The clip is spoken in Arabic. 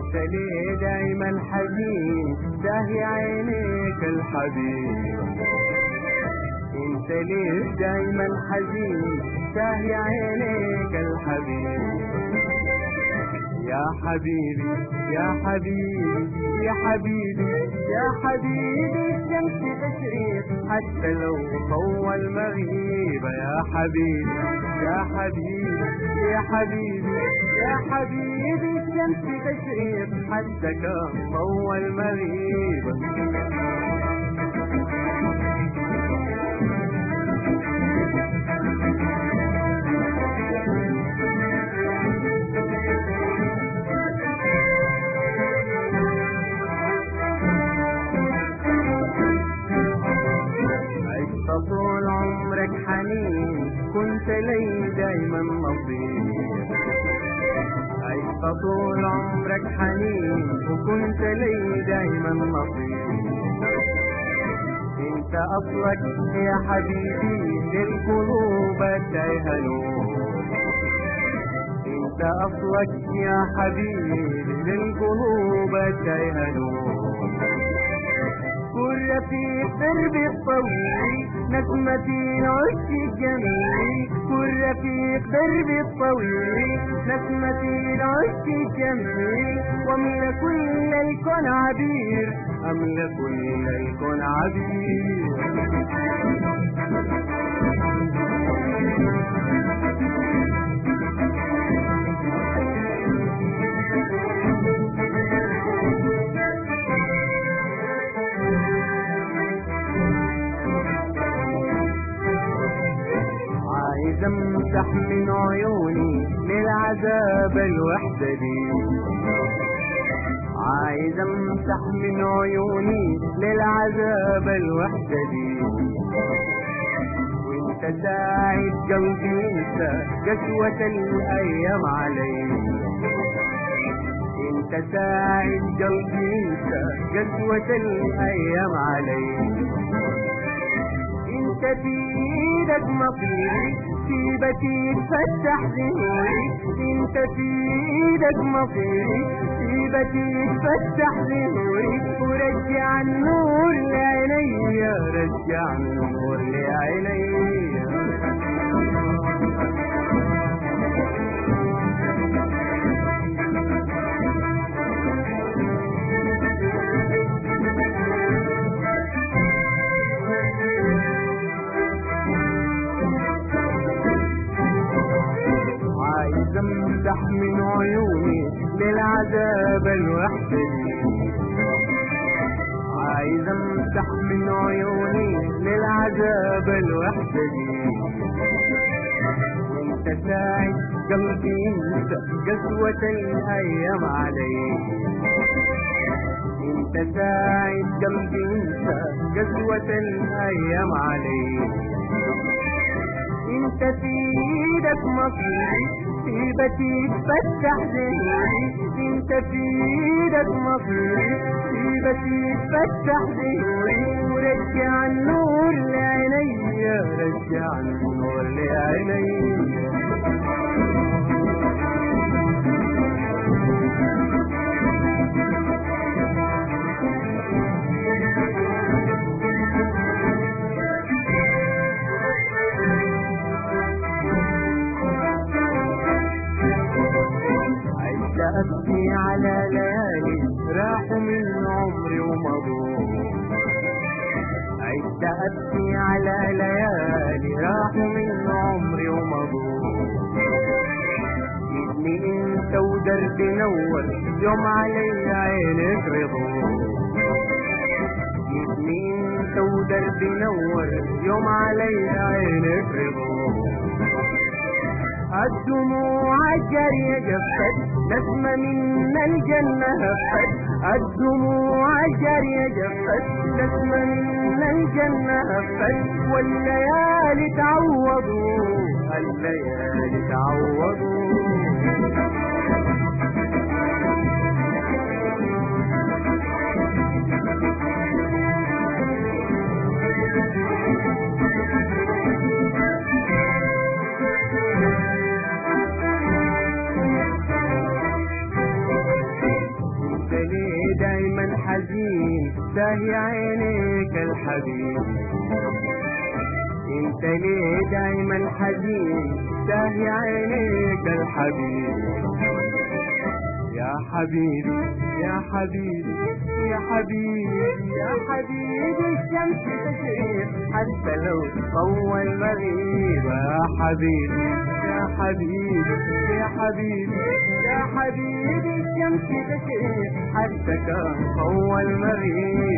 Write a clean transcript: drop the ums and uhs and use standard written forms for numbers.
انت ليه دايما حزين داهي عينيك الحبيب؟ انت ليه دايما حزين داهي عينيك الحبيب؟ يا حبيبي يا حبيبي يا حبيبي يا حبيبي الشمس تشرق حتى لو طول المغيب. يا حبيبي يا حبيبي يا حبيبي يا حبيبي الشمس تشرق حتى كان طول المغيب. طول عمرك حنين كنت لي دايما نصيب. عشت طول عمرك حنين وكنت لي دايما نصيب. انت اصلك يا حبيبي للقلوب التايهة نور. انت اصلك يا حبيبي للقلوب التايهة نور. كل رفيق دربي الطويل نسمتي العشق الجميل. كل رفيق دربي الطويل نسمتي العشق الجميل. واملى كل الكون عبير املى كل الكون عبير. عايز امسح من عيوني للعذاب الوحدة دي. عايز امسح من عيوني للعذاب الوحدة دي. وانت ساعد قلبي انسى قسوة الايام علي. انت ساعد قلبي انسى قسوة الايام علي. انت في ايدك مصيري سيبتي تفتح ذهني. انت في ايدك مصيري سيبتي تفتح ذهني. ورجع النور لعيني رجع النور لعيني. عايز امسح من عيوني للعذاب الوحدة دي. عايز امسح من عيوني للعذاب الوحدة دي. وانت ساعد قلبي انسى قسوة الايام علي. انت ساعد قلبي انسى قسوة الايام علي. انت في ايدك مصيري سيبتي تفتح ذهني. انت في ايدك مصيري سيبتي تفتح ذهني. ورجع النور لعيني رجع النور لعيني. أبكي على ليالي راحوا من عمري ومضوا. عشت أبكي على ليالي راحوا من عمري ومضوا. جيتني انت ودربي نور يوم علي عينك رضوا. جيتني انت ودربي نور يوم علي عينك رضوا. الدموع الجارية جفت نسمة من الجنة هفت. الدموع الجارية جفت نسمة من الجنة هفت. والليالي تعوضوا الليالي تعوضوا. حزين تاهي عينيك الحبيب. انت ليه دايما حزين تاهي عينيك الحبيب. يا حبيبي يا حبيبي يا حبيبي يا حبيبي الشمس تشرق حتى لو طول المغيب. يا حبيبي يا حبيبي يا حبيبي يا حبيبي الشمس تشرق حتى كان طول المغيب.